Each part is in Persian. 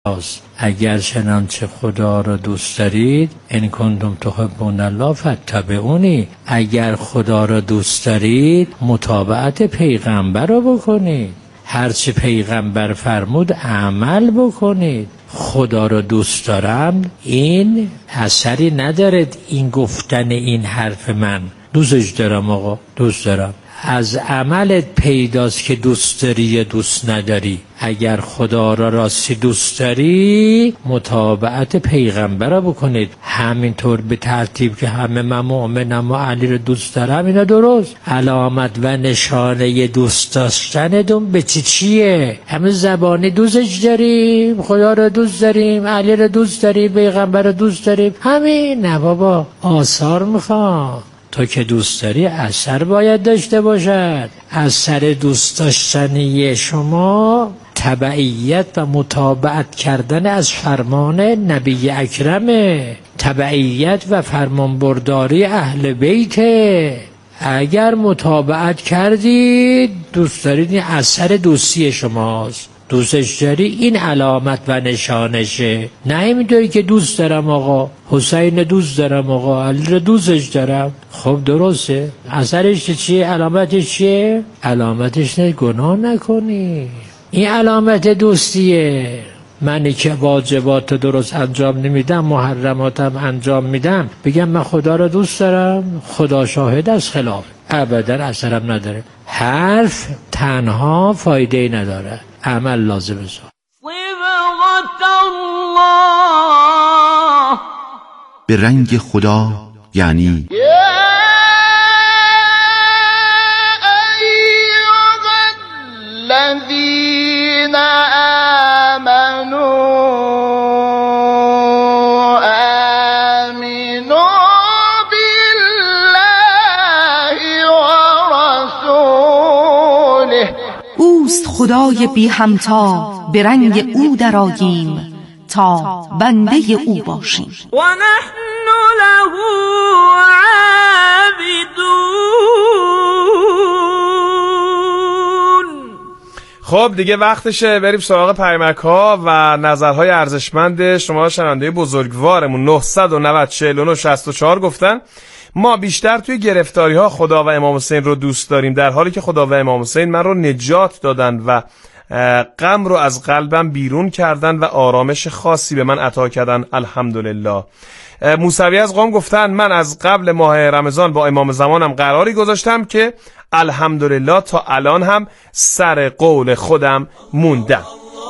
اگر چنانچه خدا را دوست دارید ان کنتم تحبون الله فاتبعونی، اگر خدا را دوست دارید متابعت پیغمبر را بکنید، هرچی پیغمبر فرمود عمل بکنید. خدا را دوست دارم این اثری ندارد این گفتن این حرف من دوستش دارم آقا دوست دارم، از عملت پیداست که دوست داری یا دوست نداری. اگر خدا را راستی دوست داری متابعت پیغمبر را بکنید، همینطور به ترتیب که همه من مؤمنم و علی را دوست دارم. اینا درست. علامت و نشانه دوست داشتنتون به چیه؟ همه زبانی دوستش داریم، خدا را دوست داریم، علی را دوست داریم، پیغمبر را دوست داریم، همین. نه بابا، آثار میخوام. تو که دوست داری اثر باید داشته باشد. اثر دوست داشتنی شما تبعیت و متابعت کردن از فرمان نبی اکرمه، تبعیت و فرمانبرداری اهل بیته. اگر متابعت کردید دوست دارید، این اثر دوستی شماست. دوستش داری این علامت و نشانشه. نه اینطوری که دوست دارم آقا حسین دوست دارم آقا علی رو دوستش دارم. خب درسته، اثرش چیه؟ علامتش چیه؟ علامتش نه گناه نکنی، این علامت دوستیه. منی که واجبات درست انجام نمیدم، محرماتم انجام میدم، بگم من خدا رو دوست دارم، خدا شاهد از خلاف، ابدا اثرم نداره. حرف تنها فایده ای نداره، عمل لازم است. صبغة الله، به رنگ خدا یعنی الذين آمنوا بالله ورسوله. اوست خدای بی همتا، به رنگ او درآییم تا بنده او باشیم. و نحن له عابدون. خب دیگه وقتشه بریم سراغ پیامک‌ها و نظرهای ارزشمند شما شنونده بزرگوارمون. 990 49 64 گفتن ما بیشتر توی گرفتاری‌ها خدا و امام حسین رو دوست داریم، در حالی که خدا و امام حسین من رو نجات دادن و غم رو از قلبم بیرون کردن و آرامش خاصی به من عطا کردن، الحمدلله. موسوی از قم گفتن من از قبل ماه رمضان با امام زمانم قراری گذاشتم که الحمدلله تا الان هم سر قول خودم موندم.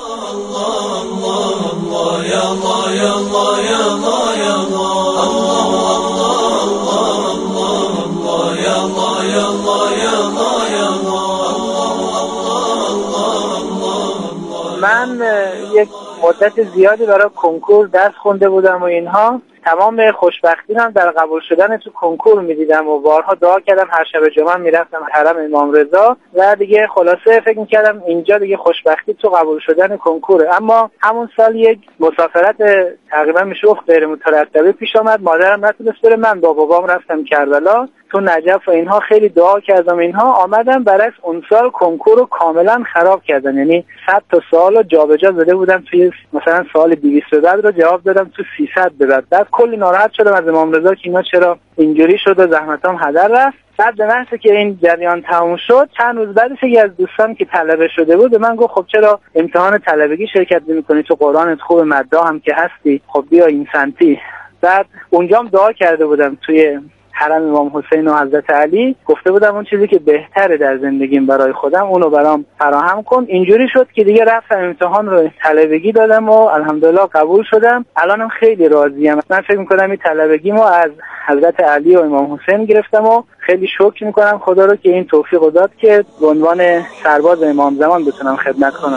من یک مدت زیادی برای کنکور درس خونده بودم و اینها، تمام خوشبختی هم در قبول شدن تو کنکور میدیدم و بارها دعا کردم، هر شب جمعه میرفتم حرم امام رضا و دیگه خلاصه فکر میکردم اینجا دیگه خوشبختی تو قبول شدن کنکوره. اما همون سال یک مسافرت تقریبا میشه گفت غیر مترتبه پیش آمد، مادرم نتونست بره، من با بابام رفتم کربلا تو نجف و اینها، خیلی دعا کردم اینها، آمدم برعکس اون سال کنکور رو کاملا خراب کردن، یعنی 100 تا سوال رو جابجا زده بودم، توی مثلا سوال 200 به بعد رو جواب دادم تو 300 به بعد کلی ناراحت شدم از امام رضا که اینا چرا اینجوری شد و زحمتام هدر رفت. بعد به محض که این جریان تموم شد چند روز بعدش یکی از دوستان که طلبه شده بود به من گفت خب چرا امتحان طلبگی شرکت نمی‌کنی، تو قرآنت خوب، مدرسه هم که هستی، خب بیا این سنتی. بعد اونجا هم دعا کرده بودم توی حرم امام حسین و حضرت علی، گفته بودم اون چیزی که بهتره در زندگیم برای خودم اونو برام فراهم کن. اینجوری شد که دیگه رفتم امتحان رو طلبگی دادم و الحمدلله قبول شدم. الانم خیلی راضیم. من فکر می‌کنم این طلبگیمو از حضرت علی و امام حسین گرفتم و خیلی شکر می‌کنم خدا رو که این توفیق داد که به عنوان سرباز امام زمان بتونم خدمت کنم.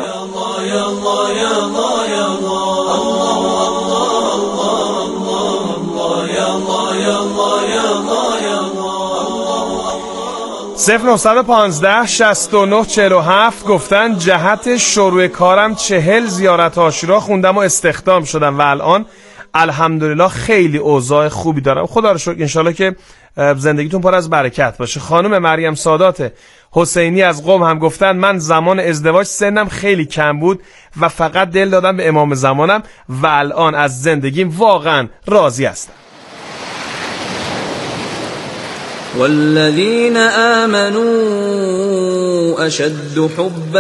0915 69 47 گفتن جهت شروع کارم 40 زیارت عاشورا خوندم و استخدام شدم و الان الحمدلله خیلی اوضاع خوبی دارم، خدا رو شکر. انشالله که زندگیتون پر از برکت باشه. خانم مریم سادات حسینی از قم هم گفتن من زمان ازدواج سنم خیلی کم بود و فقط دل دادم به امام زمانم و الان از زندگیم واقعا راضی هستم. والذین آمنوا اشد حبا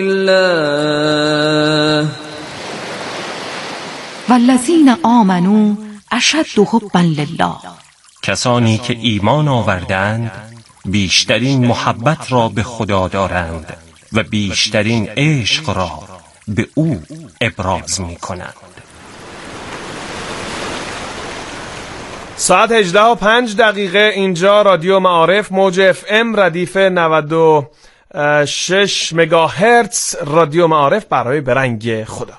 لله والذین آمنوا اشد حبا لله. کسانی که ایمان آوردند بیشترین محبت را به خدا دارند و بیشترین عشق را به او ابراز می کنند. ساعت 18:05 اینجا رادیو معارف موج FM ردیف 96 مگاهرتز رادیو معارف برای برنگ خدا.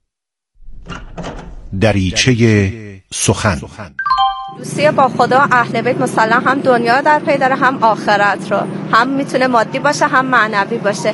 دریچه سخن. دوستی با خدا اهل بیت مسلم هم دنیا در پی داره هم آخرت رو، هم میتونه مادی باشه هم معنوی باشه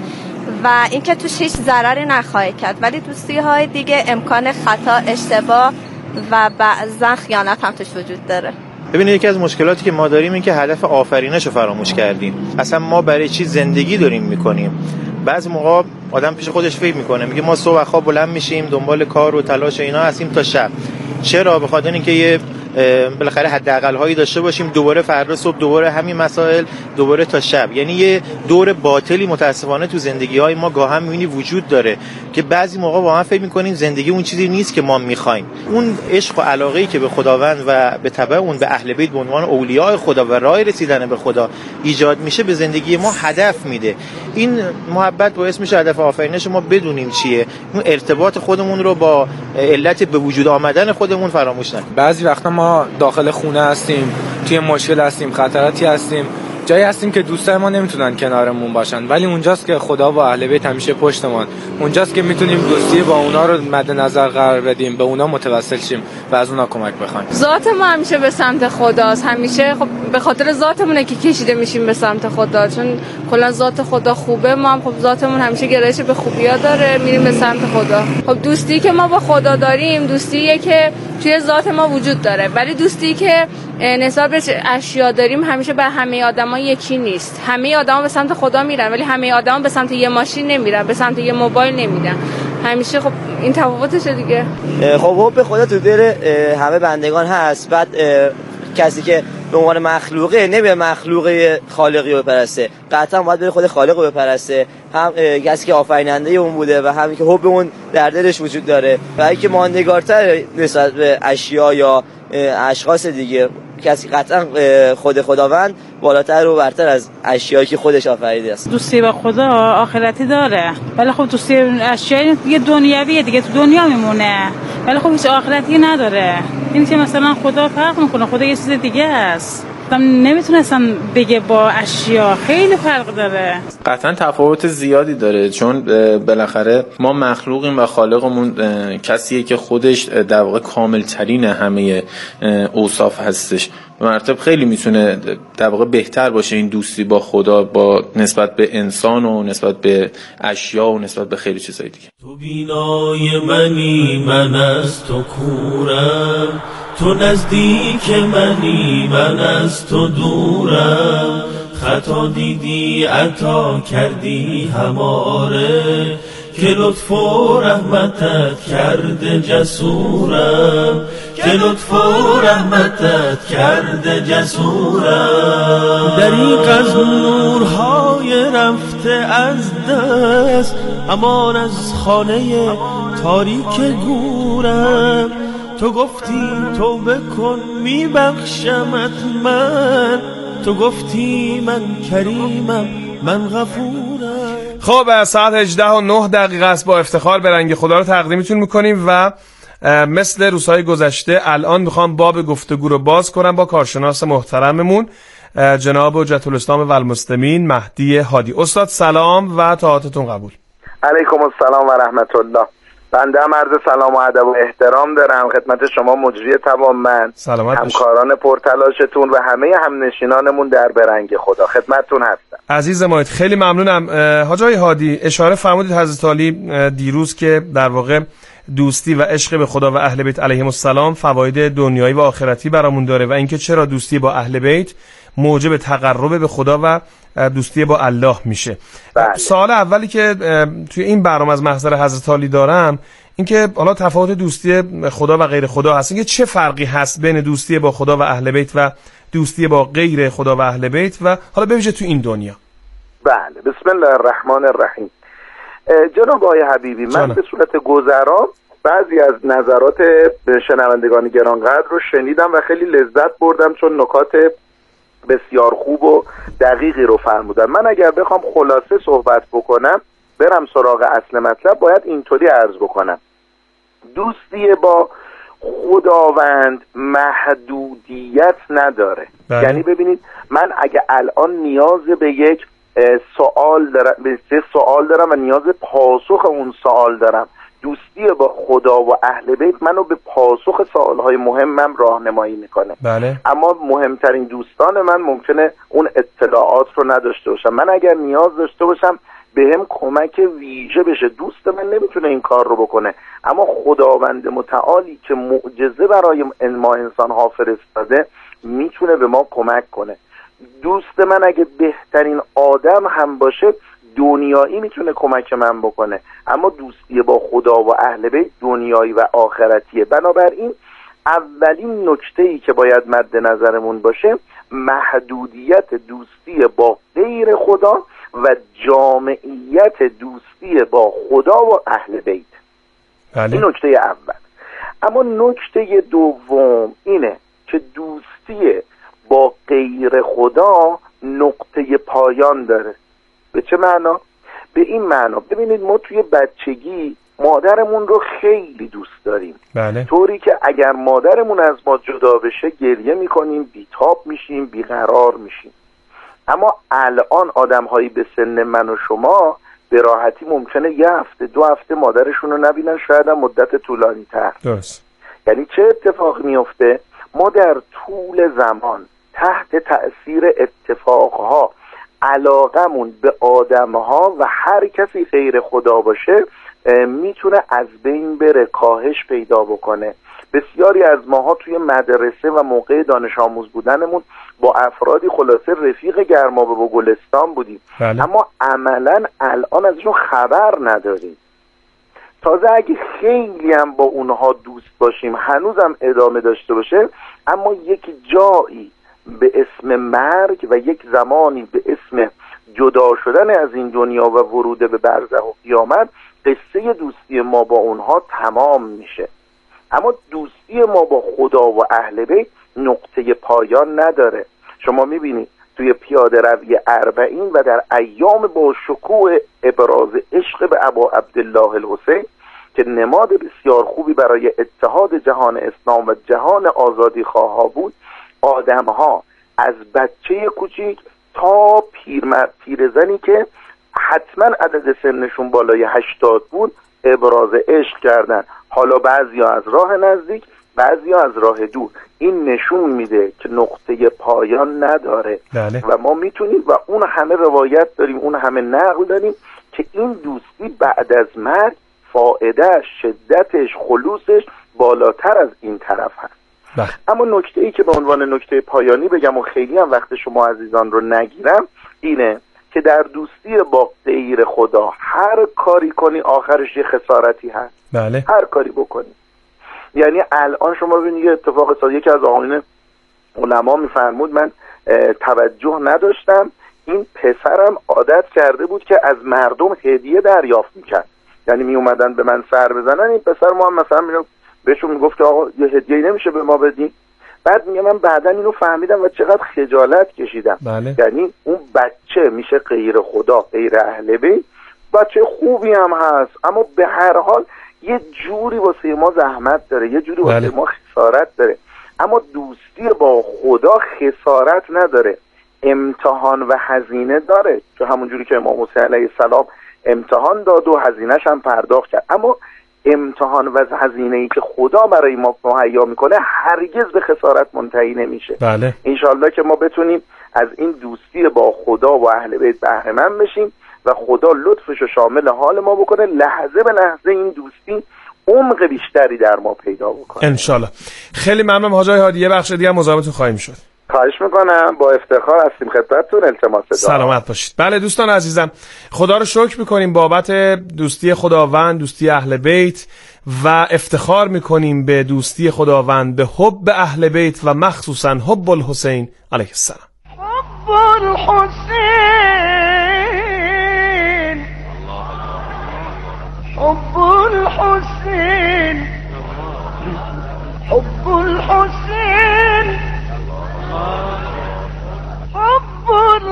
و اینکه توش هیچ ضرری نخواهی کرد. ولی دوستی های دیگه امکان خطا، اشتباه و بعضا خیانت هم توش وجود داره. ببینید یکی از مشکلاتی که ما داریم این که هدف آفرینش رو فراموش کردیم. اصلا ما برای چی زندگی داریم میکنیم؟ بعضی موقع آدم پیش خودش فکر میکنه، میگه ما صبح خواب بلند میشیم دنبال کار و تلاش و اینا هستیم تا شب. چرا؟ به خاطر اینکه یه بالاخره حداقل هایی داشته باشیم، دوباره فردا صبح دوباره همین مسائل، دوباره تا شب. یعنی یه دور باطلی متاسفانه تو زندگی های ما گاهم می‌بینی وجود داره که بعضی موقع واقعا فکر می‌کنیم زندگی اون چیزی نیست که ما می‌خوایم. اون عشق و علاقه‌ای که به خداوند و به تبع اون به اهل بیت به عنوان اولیاء خدا و راه رسیدن به خدا ایجاد میشه به زندگی ما هدف میده. این محبت باعث میشه هدف آفرینش ما بدونیم چیه، اون ارتباط خودمون رو با علت به وجود آمدن خودمون فراموش نکنیم. بعضی وقتا ما داخل خونه هستیم، توی مشکل هستیم، خطراتی هستیم، جایی هستیم که دوستای ما نمیتونن کنارمون باشن، ولی اونجاست که خدا و اهل بیت همیشه پشتمون، اونجاست که میتونیم دوستی با اونا رو مد نظر قرار بدیم، به اونا متوسل شیم و از اونا کمک بخوایم. ذات ما همیشه به سمت خداست، همیشه خب به خاطر ذاتمونه که کشیده میشیم به سمت خدا، چون کلا ذات خدا خوبه، ما هم خب ذاتمون همیشه گرایش به خوبیا داره، میریم به سمت خدا. خب دوستی که ما با خدا داریم دوستیه که توی ذات ما وجود داره، ولی دوستی که نسبت به اشیا داریم همیشه به همه آدما یکی نیست. همه آدما به سمت خدا میرن ولی همه آدما به سمت یه ماشین نمیرن، به سمت یه موبایل نمیرن. همیشه خب این تفاوتشه دیگه. خب به خدا تو دل همه بندگان هست. بعد کسی که به عنوان مخلوقه نمیره مخلوق خالقی رو بپرسته، قطعا باید بره خود خالق رو بپرسته. هم کسی که آفریننده اون بوده و همین که حب اون در دلش وجود داره و اینکه ماندگارتر نسبت به اشیا یا اشخاص دیگه. کسی قطعا خود خداوند بالاتر و برتر از اشیایی که خودش آفریده است. دوستی با خدا آخرتی داره، ولی خب دوستی اشیایی دیگه دنیویه دیگه، تو دنیا میمونه، ولی خب هیچ آخرتی نداره. این که مثلا خدا فرق میکنه، خدا یه چیز دیگه است، نمیتونستم بگه با اشیا خیلی فرق داره. قطعا تفاوت زیادی داره، چون بالاخره ما مخلوقیم و خالقمون کسیه که خودش در واقع کامل ترین همه اوصاف هستش. به مراتب خیلی میتونه در واقع بهتر باشه این دوستی با خدا با نسبت به انسان و نسبت به اشیا و نسبت به خیلی چیزای دیگه. تو بینای منی من از تو کورم، تو نزدیک منی من از تو دورم، خطا دیدی عطا کردی هماره، که لطف و رحمتت کرده جسورم، که لطف و رحمتت کرده جسورم. دریغ از نورهای رفته از دست، امان از خانه تاریک گورم، تو گفتی توبه کن میبخشمت من، تو گفتی من کریمم من غفورم. خب ساعت 18:09 است. با افتخار به رنگ خدا رو تقدیمتون میکنیم و مثل روزهای گذشته الان میخوام باب گفتگو رو باز کنم با کارشناس محترممون جناب حجت الاسلام و المسلمین مهدی هادی. استاد سلام و طاعتتون قبول. علیکم السلام و رحمت الله. بنده هم عرض سلام و ادب و احترام دارم خدمت شما مجری توانمند، همکاران پرتلاشتون و همه همنشینانمون در برنگ خدا. خدمتتون هستم. عزیز مایید خیلی ممنونم. حاج آقای هادی اشاره فرمودید حضرت علی دیروز که در واقع دوستی و عشق به خدا و اهل بیت علیهم السلام فواید دنیایی و آخرتی برامون داره و اینکه چرا دوستی با اهل بیت موجب تقرب به خدا و دوستی با الله میشه. سوال اولی که توی این برنامه از محضر حضرت علی دارم اینکه حالا تفاوت دوستی خدا و غیر خدا هست، اینکه چه فرقی هست بین دوستی با خدا و اهل بیت و دوستی با غیر خدا و اهل بیت و حالا ببینید تو این دنیا. بله، بسم الله الرحمن الرحیم. جناب آقای حبیبی، من به صورت گذرا بعضی از نظرات شنوندگان گرانقدر رو شنیدم و خیلی لذت بردم، چون نکات بسیار خوب و دقیقی رو فرمودن. من اگر بخوام خلاصه صحبت بکنم، برم سراغ اصل مطلب، باید اینطوری عرض بکنم: دوستی با خداوند محدودیت نداره. یعنی ببینید، من اگه الان نیاز به یک سوال دارم و نیاز پاسخ اون سوال دارم، دوستی با خدا و اهل بیت منو به پاسخ سوالهای مهمم راهنمایی میکنه. بله. اما مهمترین دوستان من ممکنه اون اطلاعات رو نداشته باشم. من اگر نیاز داشته باشم به هم کمک ویژه بشه، دوست من نمیتونه این کار رو بکنه، اما خداوند متعالی که معجزه برای ما انسان ها فرستاده میتونه به ما کمک کنه. دوست من اگه بهترین آدم هم باشه دنیایی میتونه کمک من بکنه، اما دوستی با خدا و اهل بیت دنیایی و آخرتیه. بنابراین اولین نکته‌ای که باید مد نظرمون باشه محدودیت دوستی با غیر خدا و جامعیت دوستی با خدا و اهل بیت. بله. این نکته اول. اما نکته دوم اینه که دوستی با غیر خدا نقطه پایان داره. به چه معنا؟ به این معنا، ببینید ما توی بچگی مادرمون رو خیلی دوست داریم. بله. طوری که اگر مادرمون از ما جدا بشه گریه میکنیم، بیتاب میشیم، بیقرار میشیم. اما الان آدم‌هایی به سن من و شما به راحتی ممکنه 1 هفته 2 هفته مادرشون رو نبینن، شاید هم مدت طولانی تر. درست. یعنی چه اتفاقی میفته؟ ما در طول زمان تحت تأثیر اتفاقها علاقمون به آدمها و هر کسی غیر خدا باشه میتونه از بین بره، کاهش پیدا بکنه. بسیاری از ماها توی مدرسه و موقع دانش آموز بودنمون با افرادی خلاصه رفیق گرمابه و گلستان بودیم. بله. اما عملا الان ازشون خبر نداریم. تازه اگه خیلی هم با اونها دوست باشیم، هنوزم ادامه داشته باشه، اما یک جایی به اسم مرگ و یک زمانی به اسم جدا شدن از این دنیا و ورود به برزخ و قیامت قصه دوستی ما با اونها تمام میشه. اما دوستی ما با خدا و اهل بیت نقطه پایان نداره. شما میبینید توی پیاده روی 40 و در ایام با شکوه ابراز عشق به ابا عبدالله الحسین که نماد بسیار خوبی برای اتحاد جهان اسلام و جهان آزادی خواه بود، آدم ها از بچه کوچیک تا پیرزنی که حتما عدد سنشون بالای 80 بود ابراز عشق کردن. حالا بعضیا از راه نزدیک، بعضیا از راه دور. این نشون میده که نقطه پایان نداره. بله. و ما میتونیم و اون همه روایت داریم، اون همه نقل داریم که این دوستی بعد از مرگ فایدهش، شدتش، خلوصش بالاتر از این طرف هست. بله. اما نکته‌ای که به عنوان نکته پایانی بگم و خیلی هم وقت شما عزیزان رو نگیرم اینه که در دوستی با غیر خدا هر کاری کنی آخرش یه خسارتی هست. بله. هر کاری بکنی. یعنی الان شما ببینید یه اتفاق ساده، یکی از آقایون علما میفرمود، من توجه نداشتم، این پسرم عادت کرده بود که از مردم هدیه دریافت میکرد. یعنی می اومدن به من سر بزنن، این پسر ما هم مثلا بهشون میگفت که آقا یه هدیه‌ای نمیشه به ما بدین. بعد میگه من بعدن اینو فهمیدم و چقدر خجالت کشیدم. بله. یعنی اون بچه میشه غیر خدا، غیر اهل بیت، بچه خوبی هم هست، اما به هر حال یه جوری واسه ما زحمت داره، یه جوری واسه ما خسارت داره. اما دوستی با خدا خسارت نداره، امتحان و هزینه داره، که همون جوری که امام حسین علیه السلام امتحان داد و هزینه‌ش هم پرداخت کرد. اما امتحان و هزینه‌ای که خدا برای ما مهیا میکنه هرگز به خسارت منتهی نمیشه. بله. انشالله که ما بتونیم از این دوستی با خدا و اهل بیت بهره مند بشیم و خدا لطفش رو شامل حال ما بکنه، لحظه به لحظه این دوستی عمق بیشتری در ما پیدا بکنه انشالله. خیلی ممنونم حاج آقای هادی. یه بخش دیگه هم مزاحمتون خواهیم شد. خواهش میکنم، با افتخار هستیم خدمتتون. التماس دعا. سلامت باشید. بله دوستان عزیزم، خدا رو شکر میکنیم بابت دوستی خداوند، دوستی اهل بیت، و افتخار میکنیم به دوستی خداوند، به حب اهل بیت و مخصوصا حب الحسین علیه السلام. حب الحسین، حب الحسین، حب الحسین، حب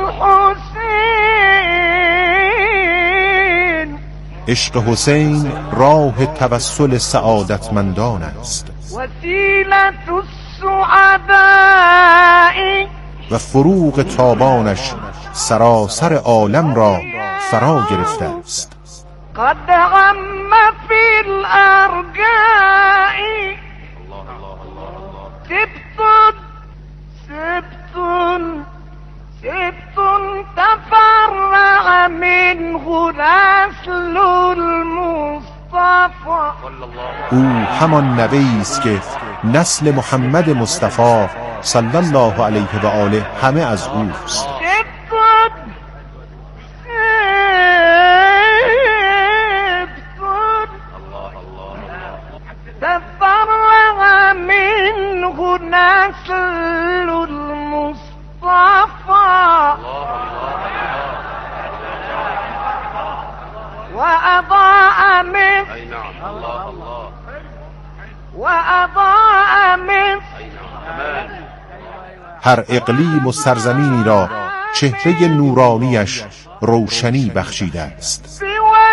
الحسین. عشق حسین راه توسل سعادتمندان است وسیلة السعداء و فروغ تابانش سراسر عالم را فرا گرفته است. قد عم في الأرجاء سبت تفرع منه نسل المصطفى. او همان نبی است که نسل محمد مصطفی صلی الله علیه و آله همه از اوست. تفرع منه نسل المصطفى وأضاء من هر اقلیم و سرزمینی را چهره نورانیش روشنی بخشیده است.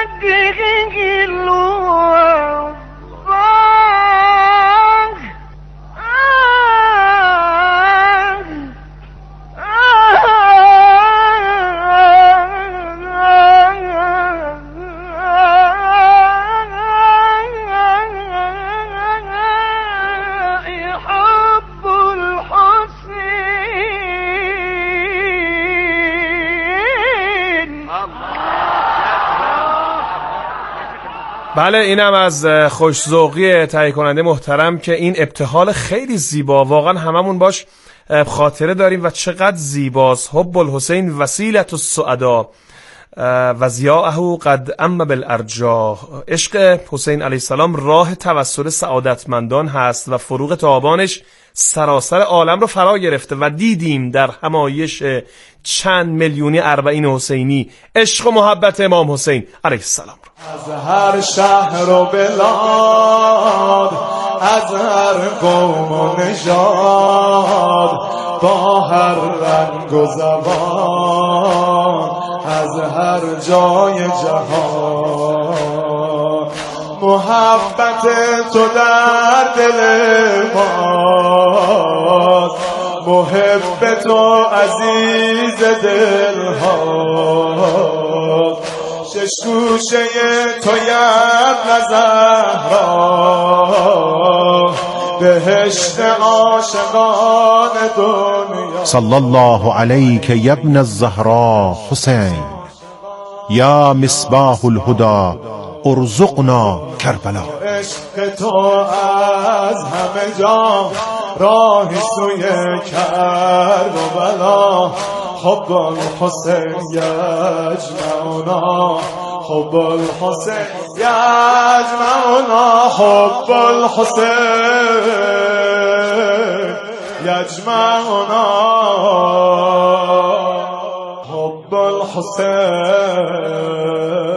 بله، اینم از خوش‌ذوقی تهیه کننده محترم که این ابتهال خیلی زیبا، واقعا هممون باش خاطره داریم و چقدر زیباست. حب الحسین وسیلة السعدا و ضیاءه قد عم بالارجاء. عشق حسین علیه السلام راه توسل سعادتمندان هست و فروغ تابانش سراسر عالم رو فرا گرفته و دیدیم در همایش چند میلیونی اربعین حسینی عشق و محبت امام حسین علیه السلام رو. از هر شهر و بلاد، از هر قوم و نژاد، با هر رنگ و زبان، از هر جای جهان، محبت تو در دل ماست، محب تو عزیز دل هاست. شش گوشه تو یبن زهرا، بهشت عاشقان دنیا. صلی الله علیک یا ابن الزهراء حسین، یا مصباح الهدى ارزقنا کربلا. عشق تو از همه جا راهی سوی کربلا. حب الحسین یجمعنا، حب الحسین یجمعنا، حب الحسین یجمعنا، حب الحسین.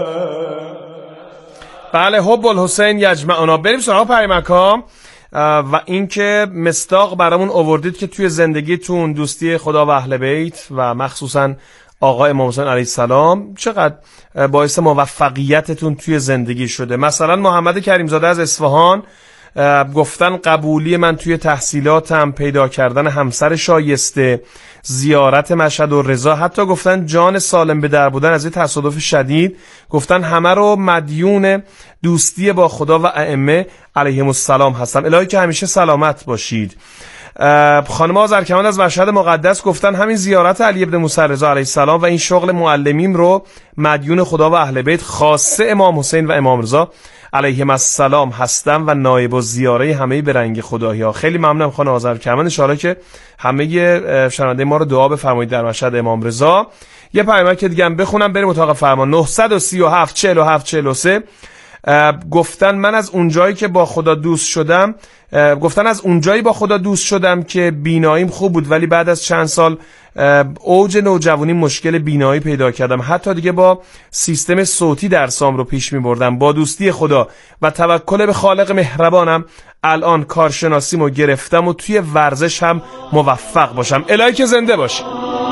بله، حب الحسین یجمعنا. بریم سراغ پیامک‌ها و اینکه مصداق برامون آوردید که توی زندگیتون دوستی خدا و اهل بیت و مخصوصا آقا امام حسین علیه السلام چقدر باعث موفقیتتون توی زندگی شده. مثلا محمد کریمزاده از اصفهان گفتن قبولی من توی تحصیلاتم، پیدا کردن همسر شایسته، زیارت مشهد و رضا، حتی گفتن جان سالم به در بودن از این تصادف شدید، گفتن همه رو مدیون دوستی با خدا و ائمه علیهم السلام هستم. الهی که همیشه سلامت باشید. خانم آذرکمند از مشهد مقدس گفتن همین زیارت علی ابن موسی رضا علیه السلام و این شغل معلمیم رو مدیون خدا و اهل بیت خاصه امام حسین و امام رضا علیهم السلام هستم و نایب الزیاره همه به رنگ خدایی ها. خیلی ممنونم خانم آذرکمند، ان شاءالله که همه شنونده ما رو دعا بفرمایید در مشهد امام رضا. یه پیامک که دیگه هم بخونم بریم اتاق فرمان. 937 47 43 گفتن من از اونجایی که با خدا دوست شدم، گفتن از اونجایی با خدا دوست شدم که بیناییم خوب بود ولی بعد از چند سال اوج نوجوانی مشکل بینایی پیدا کردم، حتی دیگه با سیستم صوتی درسام رو پیش می بردم. با دوستی خدا و توکل به خالق مهربانم الان کارشناسیمو گرفتم و توی ورزش هم موفق باشم. الهی که زنده باشی.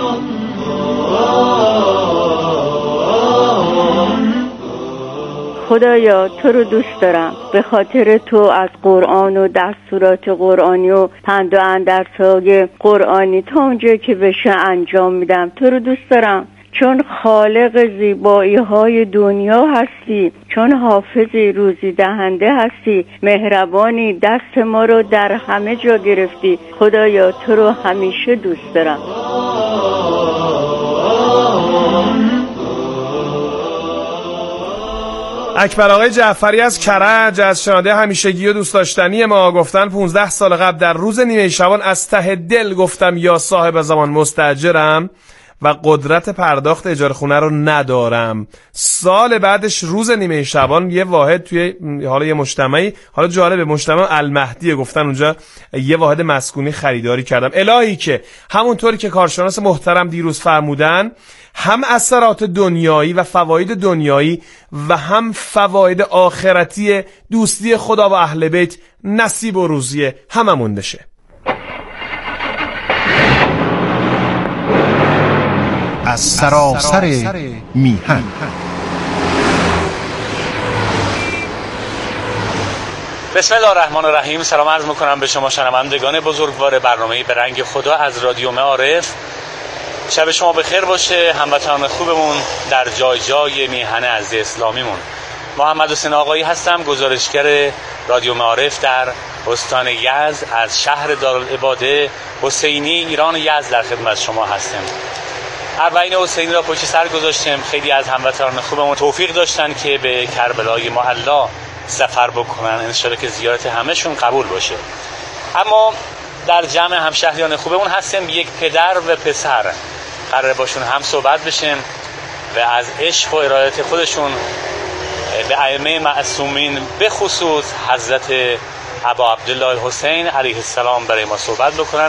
خدایا تو رو دوست دارم، به خاطر تو از قرآن و دستورات قرآنی و پند و اندرس‌های قرآنی تا اونجایی که بشه انجام میدم. تو رو دوست دارم چون خالق زیبایی های دنیا هستی، چون حافظی روزی دهنده هستی، مهربانی، دست ما رو در همه جا گرفتی. خدایا تو رو همیشه دوست دارم. اکبر آقای جعفری از کرج از شنونده همیشگی و دوست داشتنی ما گفتن 15 سال قبل در روز نیمه شعبان از ته دل گفتم یا صاحب زمان مستاجرم و قدرت پرداخت اجاره خونه رو ندارم. سال بعدش روز نیمه شعبان یه واحد توی حالا یه مجتمعی، حالا جالبه مجتمع المهدی گفتن اونجا یه واحد مسکونی خریداری کردم. الهی که همونطوری که کارشناس محترم دیروز فرمودن هم اثرات دنیایی و فواید دنیایی و هم فواید آخرتی دوستی خدا و اهل بیت نصیب و روزی هممون بشه. از سراسر میهن. بسم الله الرحمن الرحیم. سلام عرض میکنم به شما شنوندگان بزرگوار برنامه به رنگ خدا از رادیو معارف. شب شما بخیر باشه هموطنان خوبمون در جای جای میهن عزیز اسلامیمون. محمد حسین آقایی هستم، گزارشگر رادیو معارف در استان یزد از شهر دارالعباده حسینی ایران یزد در خدمت شما هستم. اربعین حسینی را پشت سر گذاشتیم. خیلی از هموطنان خوبمون توفیق داشتن که به کربلای معلا سفر بکنن، انشالله که زیارت همهشون قبول باشه. اما در جمع همشهریان خوبمون هستیم یک پدر و پسر، قراره باشون هم صحبت بشیم و از عشق و ارادت خودشون به ائمه معصومین به خصوص حضرت ابا عبدالله حسین علیه السلام برای ما صحبت بکنن.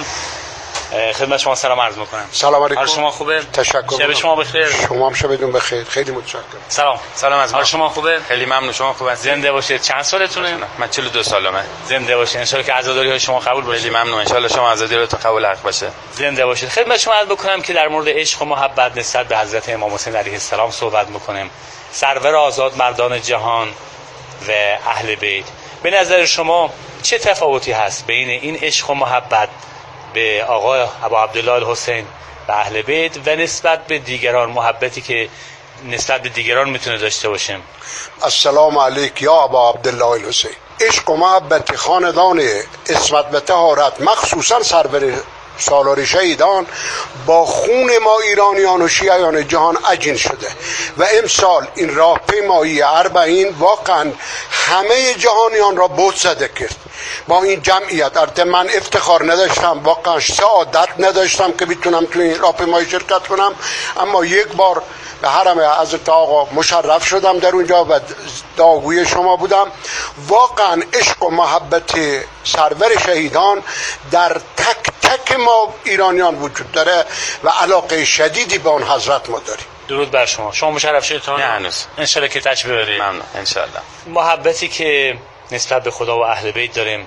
خدمت شما سلام عرض میکنم. سلام علیکم. حال شما خوبه؟ تشکر. شب شما بخیر. شما هم شبتون بخیر. خیلی متشکرم. سلام از حال شما خوبه؟ خیلی ممنون. شما خوبه؟ زنده باشید. چند سالتونه؟ من 42 سالمه. زنده باشید. ان شاءالله که عزاداری های شما قبول باشه. خیلی ممنون. ان شاءالله شما عزاداریتون قبول حق باشه. زنده باشید. خدمت شما عرض بکنم که در مورد عشق و محبت نسبت به حضرت امام حسین علیه السلام صحبت میکنیم، سرور آزاد مردان جهان و اهل بیت. به نظر شما چه تفاوتی هست بین این عشق و محبت به آقا ابا عبدالله الحسین و اهل بیت و نسبت به دیگران، محبتی که نسبت به دیگران میتونه داشته باشیم؟ السلام علیک یا ابا عبدالله الحسین. عشق و محبت خاندان عصمت به طهارت مخصوصا سرور سالار شهیدان با خون ما ایرانیان و شیعیان جهان عجین شده و امسال این راهپیمایی اربعین واقعا همه جهانیان را بوت زده کرد. با این جمعیت البته من افتخار نداشتم، واقعا سعادت نداشتم که بتونم تو این راهپیمایی شرکت کنم، اما یک بار به حرم حضرت آقا مشرف شدم در اونجا و داغوی شما بودم. واقعا عشق و محبت سرور شهیدان در تک تک ما ایرانیان وجود داره و علاقه شدیدی به اون حضرت ما داریم. درود بر شما. شما مشرف شدید تا نه هنوز. انشالله که تشریف ببرید. ممنون انشالله. محبتی که نسبت به خدا و اهل بیت داریم،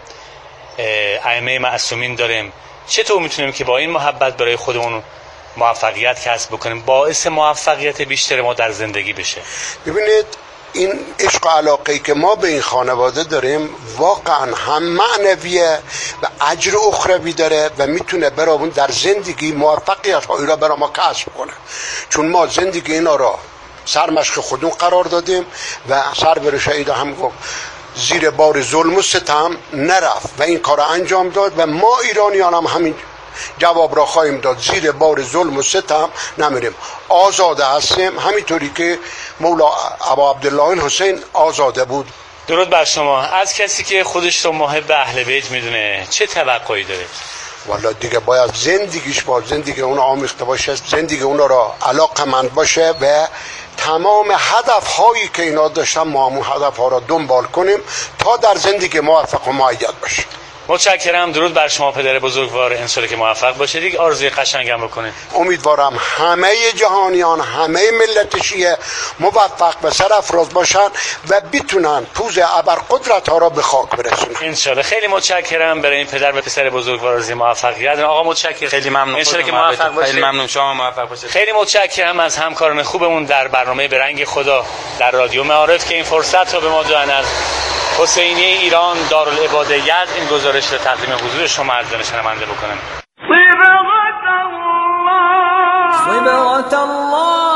ائمه معصومین داریم، چطور میتونیم که با این محبت برای خودمون موفقیت کسب بکنیم، باعث موفقیت بیشتر ما در زندگی بشه؟ ببینید این عشق و علاقه‌ای که ما به این خانواده داریم واقعا هم معنویه و اجر اخروی داره و میتونه برامون در زندگی موفقیت هایی را برای ما کسب کنه، چون ما زندگی اینا را سرمشق خودمون قرار دادیم و سرور شهید هم گفت زیر بار ظلم و ستم نرفت و این کار انجام داد و ما ایرانیان هم همین جواب را خواهیم داد. زیر بار ظلم و ستم نمیریم، آزاده هستیم همینطوری که مولا ابا عبدالله حسین آزاده بود. درود بر شما. از کسی که خودش رو محب اهل بیت میدونه چه توقعی داره؟ والا دیگه باید زندگیش با زندگی اون آمیخته باشه، زندگی اون را علاقمند باشه و تمام هدفهایی که اینا داشتن ما همون هدفها را دنبال کنیم تا در زندگی موفق و مؤید باشه. متشکرم. درود بر شما پدر بزرگوار، انشالله که موفق باشید. یک آرزوی قشنگم بکنید. امیدوارم همه جهانیان، همه ملت شیعه موفق و سرافراز باشن و بتونن پوز ابرقدرت ها را به خاک برسونن انشالله. خیلی متشکرم برای این پدر و پسر بزرگوار، آرزوی موفقیت. آقا متشکرم، خیلی ممنون. انشالله که موفق باشید. خیلی ممنون، شما موفق باشید. خیلی متشکرم از همکاران خوبمون در برنامه به رنگ خدا در رادیو معارف که این فرصت رو به ما دادن. از حسینیه ایران دارالعباده یزد این گزارش رو تقدیم حضور شما عزیزان شنونده بکنم. صبغت الله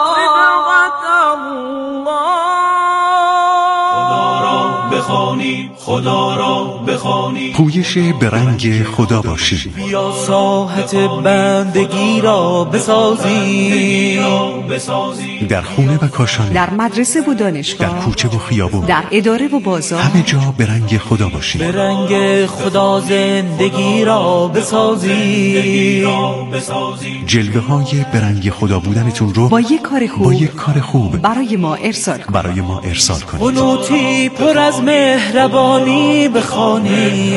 خدا را بخوانی، پویش به رنگ خدا باشی. بیا ساحت بندگی را بسازی، در خونه و کاشانه، در مدرسه و دانشگاه، در کوچه و خیابون، در اداره و بازار، همه جا به رنگ خدا باشی. به رنگ خدا زندگی را بسازی. جلوه های به رنگ خدا بودنتون رو با یک کار خوب برای ما ارسال کنید. قنوتی پر از مهربانی بخوانی،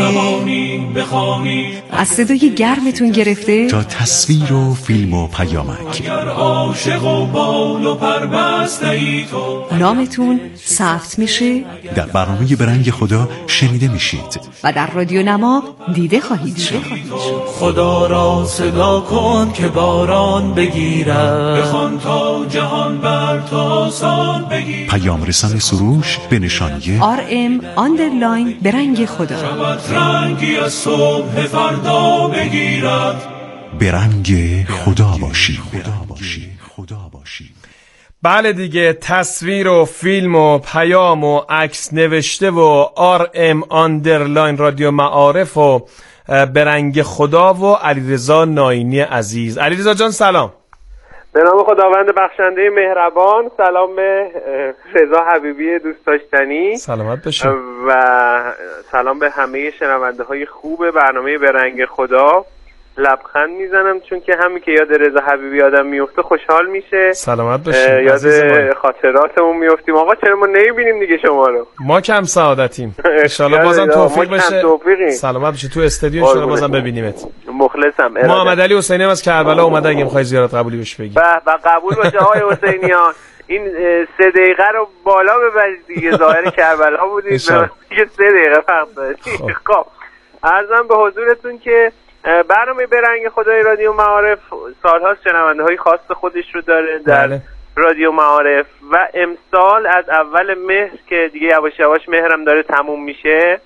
از صدای گرمتون گرفته تا تصویر و فیلم و پیامک. عاشق و بال و پربسته ای تو، نامتون ثبت میشه، در برنامه به رنگ خدا شنیده میشید و در رادیو نما دیده خواهید شد. خدا را صدا کن که باران بگیرد، بخوان تا جهان بر تو آسان بگیرد. پیام رسان سروش به نشانی RM_ به رنگ خدا، رنگی از صبح فردا بگیرد. به رنگ خدا باشی. بله دیگه، تصویر و فیلم و پیام و عکس نوشته و RM_ رادیو معارف و به رنگ خدا و علیرضا ناینی عزیز. علیرضا جان سلام. به نام خداوند بخشنده مهربان. سلام به رضا حبیبی دوست داشتنی. سلامت بشه. و سلام به همه شنونده های خوب برنامه به رنگ خدا. لبخند میزنم چون که همین که یاد رضا حبیبی آدم میفته خوشحال میشه. سلامت بشه. یاد خاطراتمون میفتیم. آقا چرا ما نمیبینیم دیگه شما رو؟ ما کم سعادتیم. ان شاءالله بازم توفیق بشه. سلامت بشه. تو استودیو ان شاءالله بازم ببینیمت. مخلصم. محمد علی حسینی هم از کربلا اومده، اگه میخوای زیارت قبولی بهش بگی. به قبول باشه آقای حسینیان. این 3 دقیقه رو بالا ببرید دیگه. ظاهر کربلا بودید دیگه 3 دقیقه فرق داره. خب عرضم به حضورتون که برنامه به رنگ خدای رادیو معارف سال‌هاست شنونده‌های خاص خودش رو داره در رادیو معارف و امسال از اول مهر که دیگه یواش یواش مهرم داره تموم میشه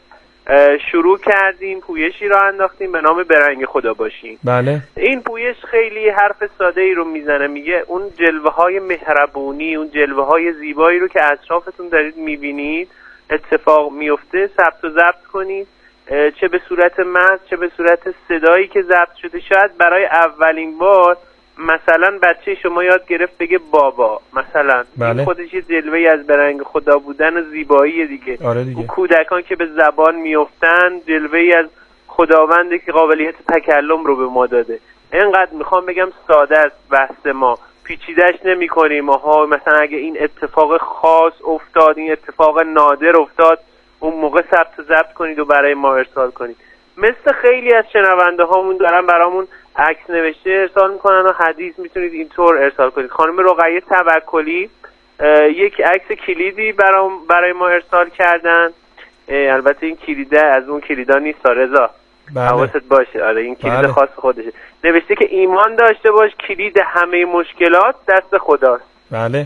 شروع کردیم، پویشی را انداختیم به نام به رنگ خدا باشیم. بله. این پویش خیلی حرف ساده ای رو میزنه، میگه اون جلوه‌های مهربونی، اون جلوه‌های زیبایی رو که اطرافتون دارید میبینید اتفاق میفته ثبت و ضبط کنید، چه به صورت متن چه به صورت صدایی که ضبط شده. شاید برای اولین بار مثلا بچه شما یاد گرفت بگه بابا مثلا. بله. خودش یه جلوه‌ای از به رنگ خدا بودن و زیبایی دیگه. آره دیگه. اون کودکان که به زبان میافتن جلوه‌ای از خداونده که قابلیت تکلم رو به ما داده. اینقدر میخوام بگم ساده است بحث ما، پیچیده‌اش نمی‌کنیم. آها مثلا اگه این اتفاق خاص افتاد، این اتفاق نادر افتاد، اون موقع ثبت و ضبط کنید و برای ما ارسال کنید. مثل خیلی از شنونده هامون دارن برامون عکس نوشته ارسال میکنن و حدیث میتونید اینطور ارسال کنید. خانم رقیه توکلی یک عکس کلیدی برای ما ارسال کردن. البته این کلیده از اون کلیدا نیست رضا. حواست باشه. آره این کلید خاص خودشه. نوشته که ایمان داشته باش کلید همه مشکلات دست خداست. بله.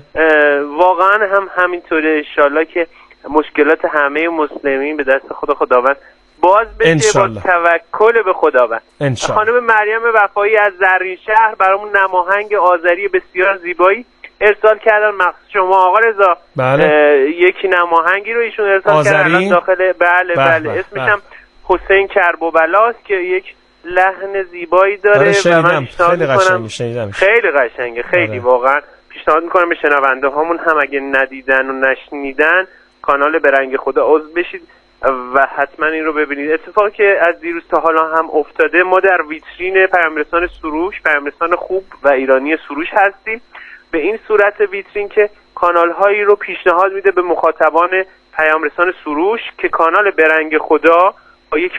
واقعا هم همینطوره. انشالله که مشکلات همه مسلمین به دست خداوند باز بشه با توکل به خداوند. خانم مریم وفایی از زرین شهر برامون نماهنگ آذری بسیار زیبایی ارسال کردن مخصوص شما آقا رضا. بله. یکی نماهنگی رو ایشون ارسال کردن داخل بله اسمش هم حسین کربوبلاست که یک لحن زیبایی داره و من خیلی قشنگه خیلی قشنگه خیلی واقعا پیشنهاد میکنم به شنونده هامون هم اگه ندیدن و نشنیدن کانال به رنگ خدا عضو بشید و حتما این رو ببینید. اتفاقی که از دیروز تا حالا هم افتاده، ما در ویترین پیامرسان سروش، پیامرسان خوب و ایرانی سروش هستیم. به این صورت ویترین که کانال هایی رو پیشنهاد میده به مخاطبان پیامرسان سروش که کانال به رنگ خدا با یک